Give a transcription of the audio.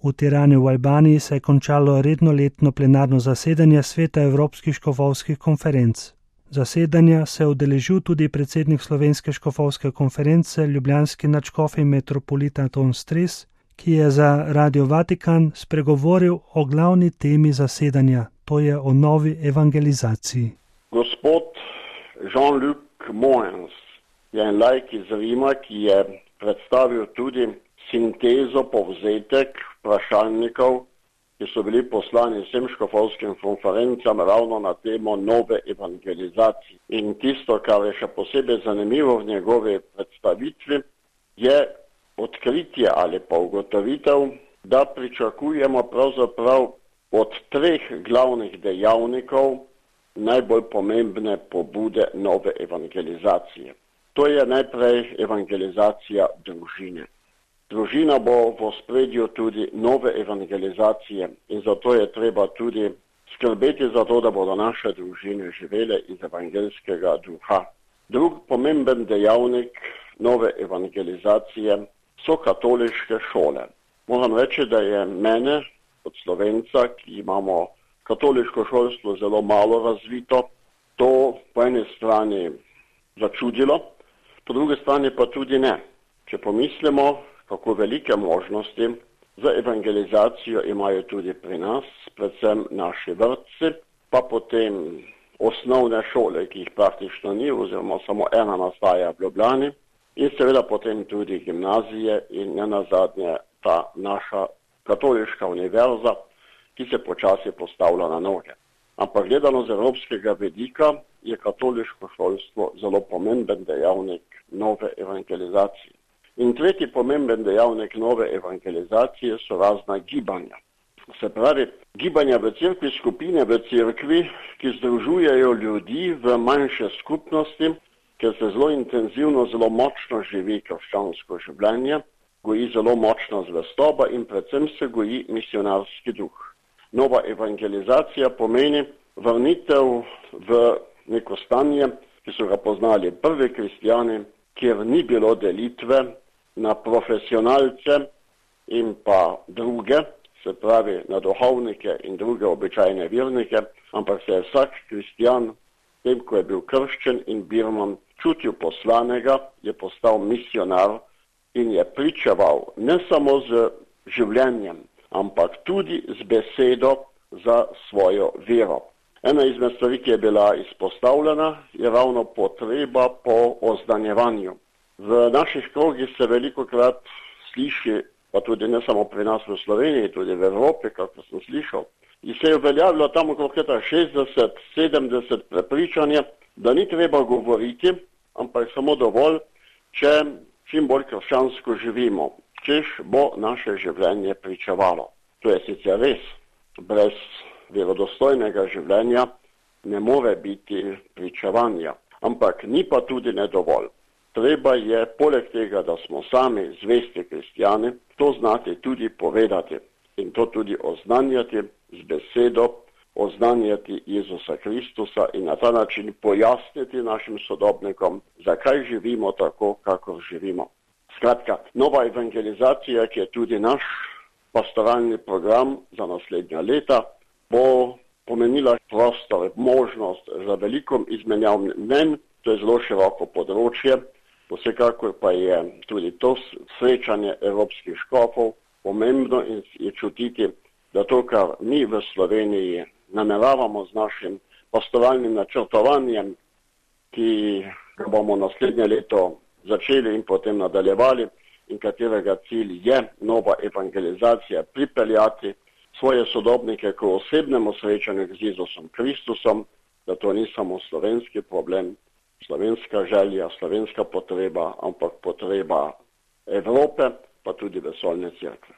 V Tirani v Albaniji se je končalo redno letno plenarno zasedanje Sveta evropskih škofovskih konferenc. Zasedanja se je udeležil tudi predsednik Slovenske škofovske konference, ljubljanski nadškof in metropolit Anton Stres, ki je za Radio Vatikan spregovoril o glavni temi zasedanja, to je o novi evangelizaciji. Gospod Jean-Luc Moens je en laik iz Rima, ki je predstavil tudi sintezo, povzetek vprašalnikov, ki so bili poslani vsem škofovskim konferencam ravno na temo nove evangelizacije. In tisto, kar je še posebej zanimivo v njegovi predstavitvi, je odkritje ali pa ugotovitev, da pričakujemo pravzaprav od 3 glavnih dejavnikov najbolj pomembne pobude nove evangelizacije. To je najprej evangelizacija družine. Družina bo v ospredju tudi nove evangelizacije in zato je treba tudi skrbeti za to, da bodo naše družine živele iz evangelskega duha. Drug pomemben dejavnik nove evangelizacije so katoliške šole. Moram reči, da je mene od Slovenca, ki imamo katoliško šolstvo zelo malo razvito, to po eni strani začudilo, po drugi strani pa tudi ne. Če pomislimo, kako velike možnosti za evangelizacijo imajo tudi pri nas, predvsem naši vrtci, pa potem osnovne šole, ki jih praktično ni, oziroma samo ena nastaja v Ljubljani, in seveda potem tudi gimnazije in nenazadnje ta naša katoliška univerza, ki se počasi postavlja na noge. Ampak gledano z evropskega vidika je katoliško šolstvo zelo pomemben dejavnik nove evangelizacije. In tretji pomemben dejavnik nove evangelizacije so razna gibanja. Se pravi, gibanja v cerkvi, skupine v cerkvi, ki združujejo ljudi v manjše skupnosti, ker se zelo intenzivno, zelo močno živi krščansko življenje, goji zelo močna zvestoba in predvsem se goji misionarski duh. Nova evangelizacija pomeni vrnitev v neko stanje, ki so ga poznali prvi kristjani, kjer ni bilo delitve na profesionalce in pa druge, se pravi na duhovnike in druge običajne vernike, ampak se je vsak kristjan, tem, ko je bil krščen in birman, čutil poslanega, je postal misionar in je pričeval ne samo z življenjem, ampak tudi z besedo za svojo vero. Ena izmed stvari, ki je bila izpostavljena, je ravno potreba po oznanjevanju. V naših krogih se velikokrat sliši, pa tudi ne samo pri nas v Sloveniji, tudi v Evropi, kako sem slišal, in se je uveljavilo tam okrog leta 60-70 prepričanje, da ni treba govoriti, ampak samo dovolj, če čim bolj krščansko živimo, češ bo naše življenje pričevalo. To je sicer res, brez verodostojnega življenja ne more biti pričevanja, ampak ni pa tudi ne dovolj. Treba je, poleg tega, da smo sami zvesti kristjani, to znati tudi povedati in to tudi oznanjati z besedo, oznanjati Jezusa Kristusa in na ta način pojasniti našim sodobnikom, zakaj živimo tako, kakor živimo. Skratka, nova evangelizacija, ki je tudi naš pastoralni program za naslednja leta, bo pomenila prostor, možnost za veliko izmenjav mnenj, to je zelo široko področje. Vsekakor pa je tudi to srečanje evropskih škofov pomembno in je čutiti, da to, kar mi v Sloveniji nameravamo z našim pastoralnim načrtovanjem, ki ga bomo naslednje leto začeli in potem nadaljevali in katerega cilj je nova evangelizacija, pripeljati svoje sodobnike k osebnemu srečanju z Jezusom Kristusom, da to ni samo slovenski problem, slovenska želja, slovenska potreba, ampak potreba Evrope, pa tudi vesoljne cerkve.